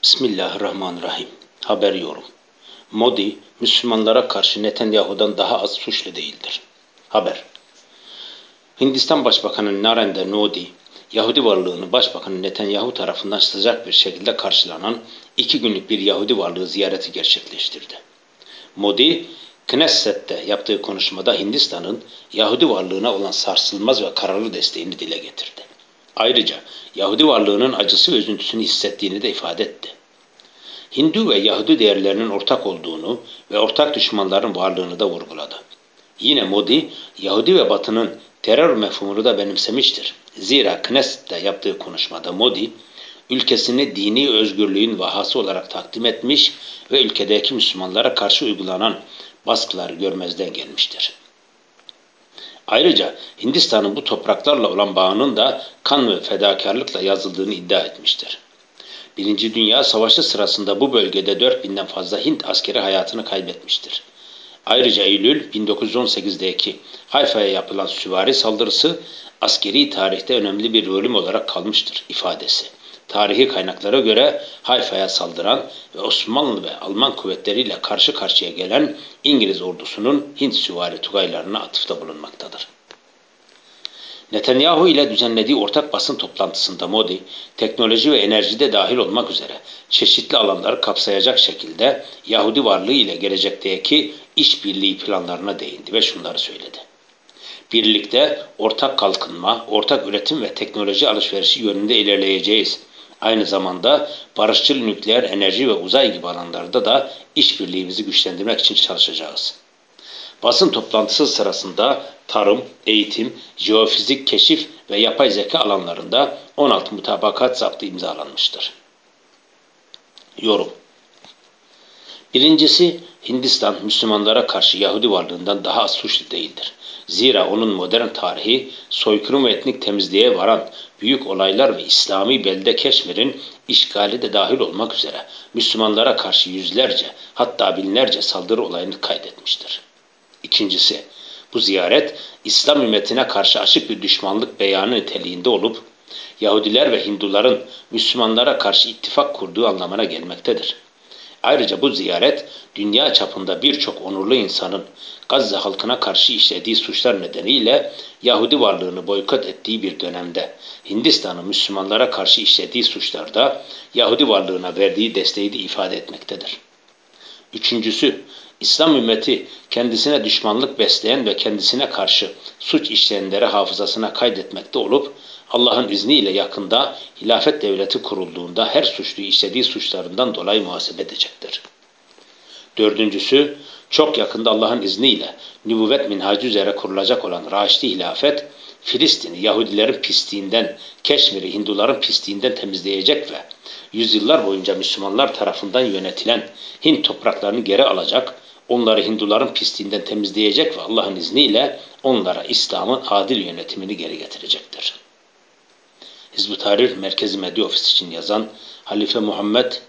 Bismillahirrahmanirrahim. Haber yorum. Modi, Müslümanlara karşı Netanyahu'dan daha az suçlu değildir. Haber. Hindistan Başbakanı Narendra Modi, Yahudi varlığını Başbakan Netanyahu tarafından sıcak bir şekilde karşılanan 2 günlük bir Yahudi varlığı ziyareti gerçekleştirdi. Modi, Knesset'te yaptığı konuşmada Hindistan'ın Yahudi varlığına olan sarsılmaz ve kararlı desteğini dile getirdi. Ayrıca Yahudi varlığının acısı ve üzüntüsünü hissettiğini de ifade etti. Hindu ve Yahudi değerlerinin ortak olduğunu ve ortak düşmanların varlığını da vurguladı. Yine Modi, Yahudi ve Batı'nın terör mefhumunu da benimsemiştir. Zira Knesset'te yaptığı konuşmada Modi, ülkesini dini özgürlüğün vahası olarak takdim etmiş ve ülkedeki Müslümanlara karşı uygulanan baskıları görmezden gelmiştir. Ayrıca Hindistan'ın bu topraklarla olan bağının da kan ve fedakarlıkla yazıldığını iddia etmiştir. Birinci Dünya Savaşı sırasında bu bölgede 4000'den fazla Hint askeri hayatını kaybetmiştir. Ayrıca Eylül 1918'deki Hayfa'ya yapılan süvari saldırısı askeri tarihte önemli bir bölüm olarak kalmıştır ifadesi. Tarihi kaynaklara göre Hayfa'ya saldıran ve Osmanlı ve Alman kuvvetleriyle karşı karşıya gelen İngiliz ordusunun Hint süvari tugaylarına atıfta bulunmaktadır. Netanyahu ile düzenlediği ortak basın toplantısında Modi, teknoloji ve enerjide dahil olmak üzere çeşitli alanları kapsayacak şekilde Yahudi varlığı ile gelecekteki işbirliği planlarına değindi ve şunları söyledi. Birlikte ortak kalkınma, ortak üretim ve teknoloji alışverişi yönünde ilerleyeceğiz. Aynı zamanda barışçıl nükleer enerji ve uzay gibi alanlarda da işbirliğimizi güçlendirmek için çalışacağız. Basın toplantısı sırasında tarım, eğitim, jeofizik, keşif ve yapay zeka alanlarında 16 mutabakat zaptı imzalanmıştır. Yorum. Birincisi, Hindistan Müslümanlara karşı Yahudi varlığından daha az suçlu değildir. Zira onun modern tarihi, soykırım ve etnik temizliğe varan büyük olaylar ve İslami belde Keşmir'in işgali de dahil olmak üzere Müslümanlara karşı yüzlerce hatta binlerce saldırı olayını kaydetmiştir. İkincisi, bu ziyaret İslam ümmetine karşı açık bir düşmanlık beyanı niteliğinde olup Yahudiler ve Hinduların Müslümanlara karşı ittifak kurduğu anlamına gelmektedir. Ayrıca bu ziyaret dünya çapında birçok onurlu insanın Gazze halkına karşı işlediği suçlar nedeniyle Yahudi varlığını boykot ettiği bir dönemde Hindistan'ın Müslümanlara karşı işlediği suçlarda Yahudi varlığına verdiği desteği de ifade etmektedir. Üçüncüsü, İslam ümmeti kendisine düşmanlık besleyen ve kendisine karşı suç işleyenleri hafızasına kaydetmekte olup Allah'ın izniyle yakında hilafet devleti kurulduğunda her suçluyu işlediği suçlarından dolayı muhasebe edecektir. Dördüncüsü, çok yakında Allah'ın izniyle nübüvvet minhacı üzere kurulacak olan Raşidi hilafet, Filistin'i Yahudilerin pisliğinden, Keşmir'i Hinduların pisliğinden temizleyecek ve yüzyıllar boyunca Müslümanlar tarafından yönetilen Hint topraklarını geri alacak, onları Hinduların pisliğinden temizleyecek ve Allah'ın izniyle onlara İslam'ın adil yönetimini geri getirecektir. Hizb-ı Tahrir Merkezi Medya Ofisi için yazan Halife Muhammed